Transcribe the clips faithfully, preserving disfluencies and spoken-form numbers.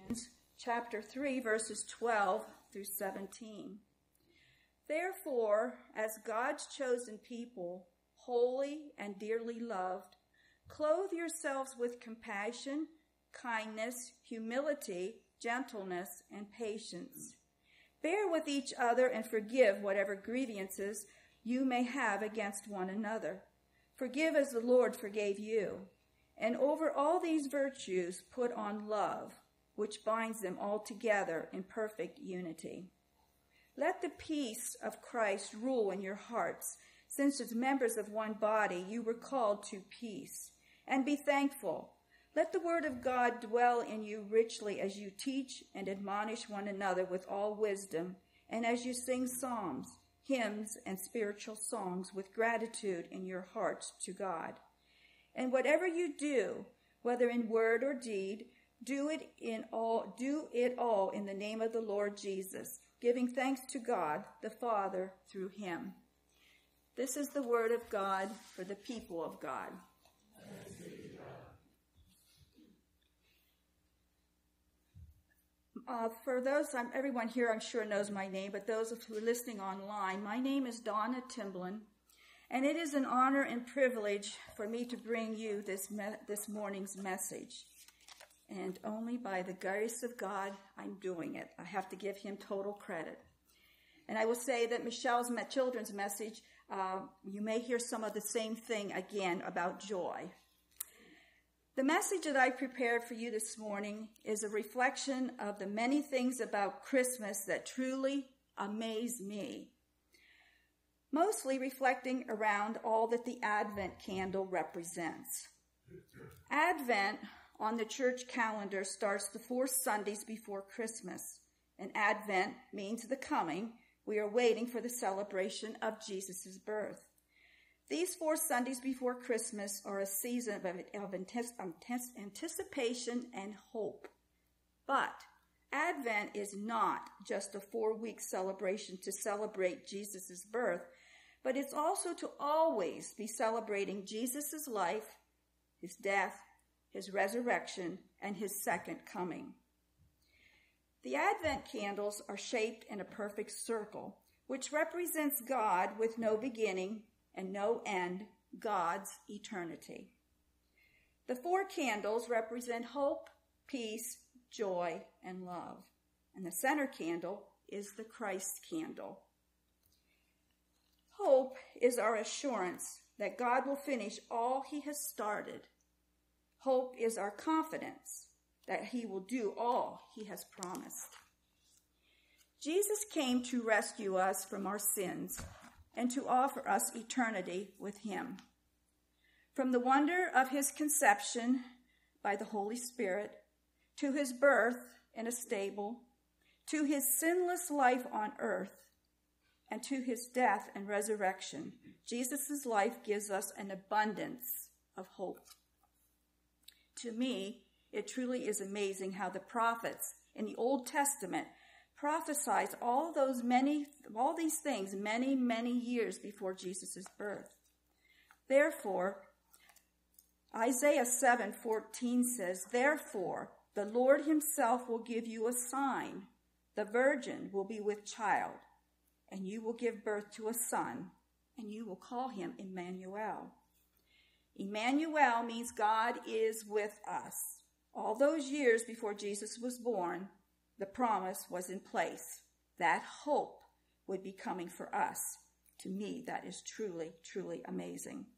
chapter three, verses twelve through seventeen. Therefore, as God's chosen people, holy and dearly loved, clothe yourselves with compassion, kindness, humility, gentleness, and patience. Bear with each other and forgive whatever grievances you may have against one another. Forgive as the Lord forgave you. And over all these virtues put on love, which binds them all together in perfect unity. Let the peace of Christ rule in your hearts, since as members of one body you were called to peace. And be thankful. Let the word of God dwell in you richly as you teach and admonish one another with all wisdom, and as you sing psalms, hymns, and spiritual songs with gratitude in your hearts to God. And whatever you do, whether in word or deed, do it in all, do it all in the name of the Lord Jesus, giving thanks to God the Father through him. This is the word of God for the people of God. Uh, for those, um, everyone here I'm sure knows my name, but those who are listening online, my name is Donna Timblin, and it is an honor and privilege for me to bring you this me- this morning's message. And only by the grace of God, I'm doing it. I have to give him total credit. And I will say that Michelle's children's message, uh, you may hear some of the same thing again about joy. The message that I prepared for you this morning is a reflection of the many things about Christmas that truly amaze me, mostly reflecting around all that the Advent candle represents. Advent on the church calendar starts the four Sundays before Christmas, and Advent means the coming. We are waiting for the celebration of Jesus' birth. These four Sundays before Christmas are a season of, of intense, intense anticipation and hope. But Advent is not just a four-week celebration to celebrate Jesus' birth, but it's also to always be celebrating Jesus' life, his death, his resurrection, and his second coming. The Advent candles are shaped in a perfect circle, which represents God with no beginning and no end, God's eternity. The four candles represent hope, peace, joy, and love. And the center candle is the Christ candle. Hope is our assurance that God will finish all he has started. Hope is our confidence that he will do all he has promised. Jesus came to rescue us from our sins and to offer us eternity with him. From the wonder of his conception by the Holy Spirit, to his birth in a stable, to his sinless life on earth, and to his death and resurrection, Jesus' life gives us an abundance of hope. To me, it truly is amazing how the prophets in the Old Testament prophesied all those many, all these things many, many years before Jesus' birth. Therefore, Isaiah seven fourteen says, "Therefore, the Lord himself will give you a sign. The virgin will be with child, and you will give birth to a son, and you will call him Emmanuel." Emmanuel means God is with us. All those years before Jesus was born, the promise was in place. That hope would be coming for us. To me, that is truly, truly amazing.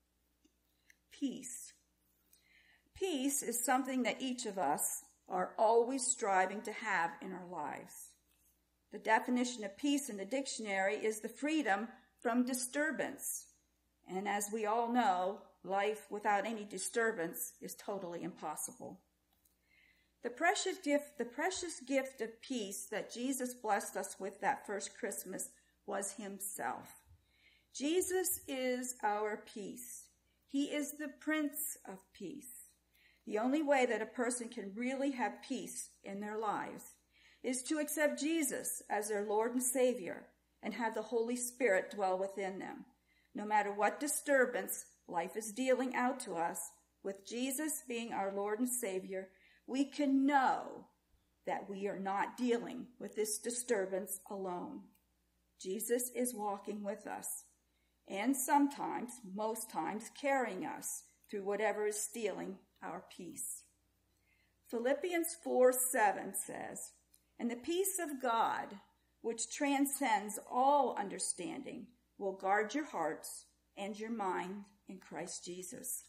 Peace. Peace is something that each of us are always striving to have in our lives. The definition of peace in the dictionary is the freedom from disturbance. And as we all know, life without any disturbance is totally impossible. The precious gift, the precious gift of peace that Jesus blessed us with that first Christmas was himself. Jesus is our peace. He is the Prince of Peace. The only way that a person can really have peace in their lives is to accept Jesus as their Lord and Savior and have the Holy Spirit dwell within them. No matter what disturbance life is dealing out to us, with Jesus being our Lord and Savior, we can know that we are not dealing with this disturbance alone. Jesus is walking with us, and sometimes, most times, carrying us through whatever is stealing our peace. Philippians four seven says, "And the peace of God, which transcends all understanding, will guard your hearts and your mind in Christ Jesus."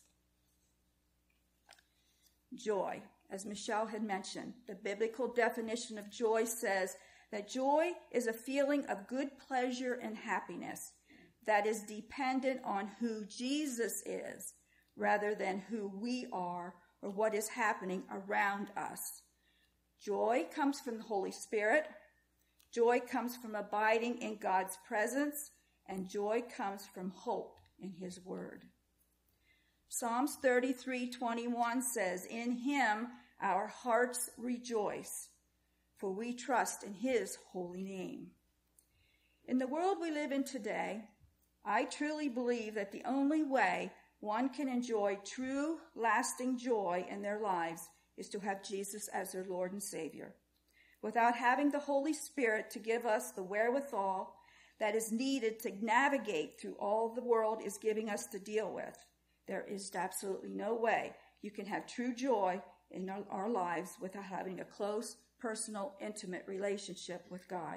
Joy. As Michelle had mentioned, the biblical definition of joy says that joy is a feeling of good pleasure and happiness that is dependent on who Jesus is rather than who we are or what is happening around us. Joy comes from the Holy Spirit. Joy comes from abiding in God's presence, and joy comes from hope in his word. Psalms thirty-three twenty-one says, "In him our hearts rejoice, for we trust in his holy name." In the world we live in today, I truly believe that the only way one can enjoy true, lasting joy in their lives is to have Jesus as their Lord and Savior. Without having the Holy Spirit to give us the wherewithal that is needed to navigate through all the world is giving us to deal with, there is absolutely no way you can have true joy in our, our lives without having a close, personal, intimate relationship with God.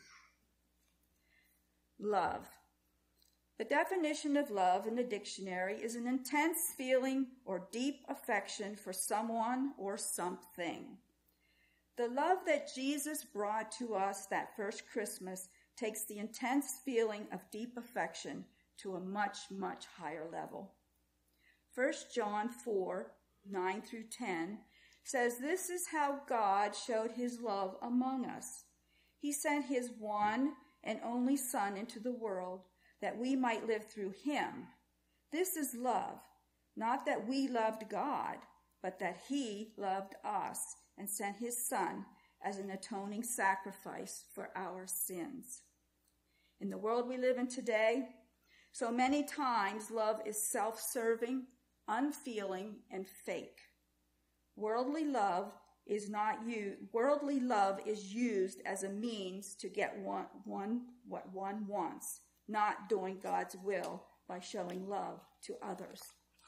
Love. The definition of love in the dictionary is an intense feeling or deep affection for someone or something. The love that Jesus brought to us that first Christmas takes the intense feeling of deep affection to a much, much higher level. First John four, nine through ten says, "This is how God showed his love among us. He sent his one and only Son into the world that we might live through him. This is love, not that we loved God, but that he loved us and sent his Son as an atoning sacrifice for our sins." In the world we live in today, so many times love is self-serving, unfeeling, and fake. Worldly love is not used. Worldly love is used as a means to get one, one what one wants, not doing God's will by showing love to others.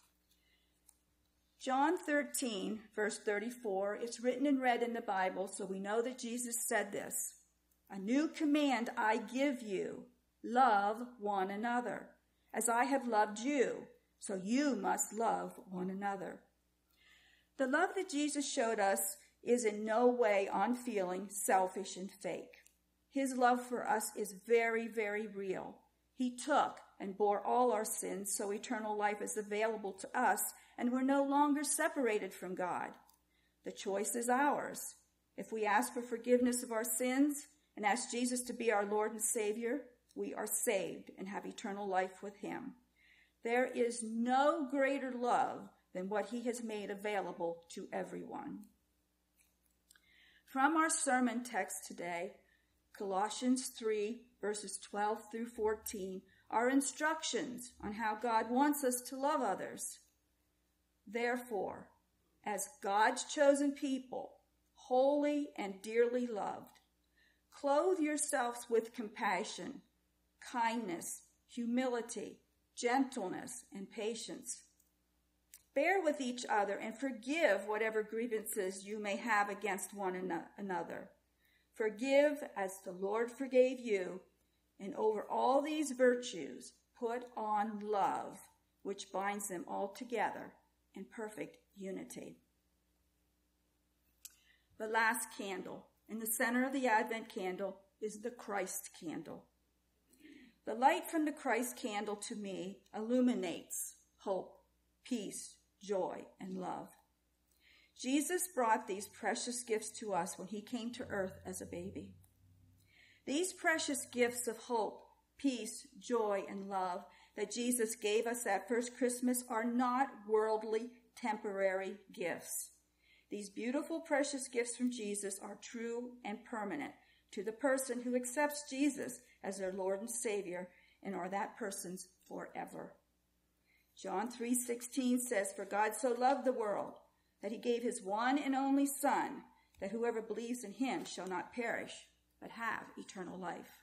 John thirteen, verse thirty-four, it's written and read in the Bible, so we know that Jesus said this. "A new command I give you, love one another. As I have loved you, so you must love one another." The love that Jesus showed us is in no way unfeeling, selfish, and fake. His love for us is very, very real. He took and bore all our sins, so eternal life is available to us, and we're no longer separated from God. The choice is ours. If we ask for forgiveness of our sins and ask Jesus to be our Lord and Savior, we are saved and have eternal life with him. There is no greater love than what he has made available to everyone. From our sermon text today, Colossians three, verses twelve through fourteen, are instructions on how God wants us to love others. "Therefore, as God's chosen people, holy and dearly loved, clothe yourselves with compassion, kindness, humility, gentleness, and patience. Bear with each other and forgive whatever grievances you may have against one another. Forgive as the Lord forgave you, and over all these virtues put on love, which binds them all together in perfect unity." The last candle. In the center of the Advent candle is the Christ candle. The light from the Christ candle to me illuminates hope, peace, joy, and love. Jesus brought these precious gifts to us when he came to earth as a baby. These precious gifts of hope, peace, joy, and love that Jesus gave us that first Christmas are not worldly, temporary gifts. These beautiful, precious gifts from Jesus are true and permanent to the person who accepts Jesus as their Lord and Savior and are that person's forever. John three sixteen says, "For God so loved the world that he gave his one and only Son, that whoever believes in him shall not perish, but have eternal life.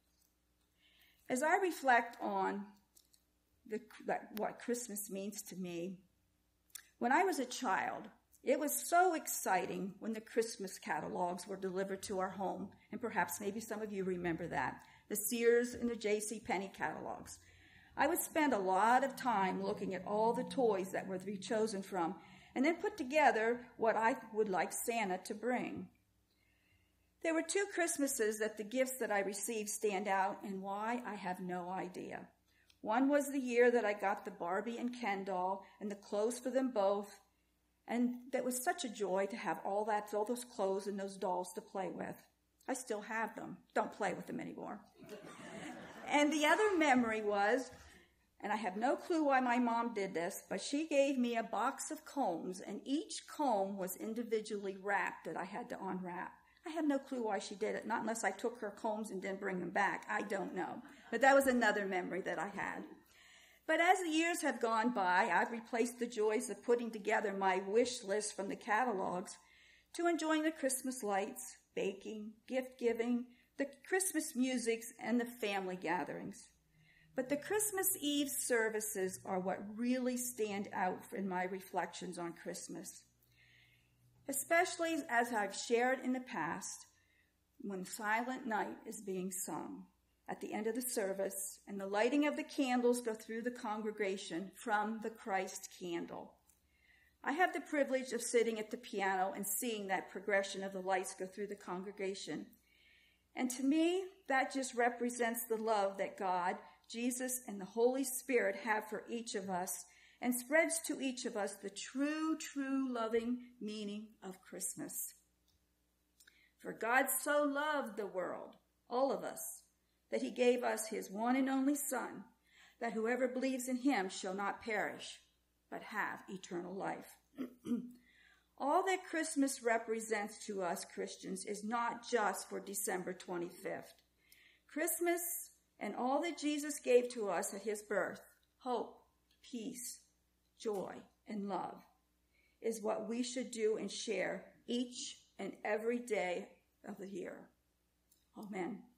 As I reflect on the, what Christmas means to me, when I was a child, it was so exciting when the Christmas catalogs were delivered to our home, and perhaps maybe some of you remember that, the Sears and the J C Penney catalogs. I would spend a lot of time looking at all the toys that were to be chosen from, and then put together what I would like Santa to bring. There were two Christmases that the gifts that I received stand out, and why, I have no idea. One was the year that I got the Barbie and Ken doll and the clothes for them both, and that was such a joy to have all that, all those clothes and those dolls to play with. I still have them. Don't play with them anymore. And the other memory was, and I have no clue why my mom did this, but she gave me a box of combs, and each comb was individually wrapped that I had to unwrap. I have no clue why she did it, not unless I took her combs and didn't bring them back. I don't know. But that was another memory that I had. But as the years have gone by, I've replaced the joys of putting together my wish list from the catalogs to enjoying the Christmas lights, baking, gift giving, the Christmas musics, and the family gatherings. But the Christmas Eve services are what really stand out in my reflections on Christmas. Especially as I've shared in the past, when Silent Night is being sung at the end of the service, and the lighting of the candles go through the congregation from the Christ candle. I have the privilege of sitting at the piano and seeing that progression of the lights go through the congregation. And to me, that just represents the love that God, Jesus, and the Holy Spirit have for each of us, and spreads to each of us the true, true loving meaning of Christmas. For God so loved the world, all of us, that he gave us his one and only Son, that whoever believes in him shall not perish, but have eternal life. All that Christmas represents to us Christians is not just for December twenty-fifth. Christmas and all that Jesus gave to us at his birth, hope, peace, joy, and love, is what we should do and share each and every day of the year. Amen.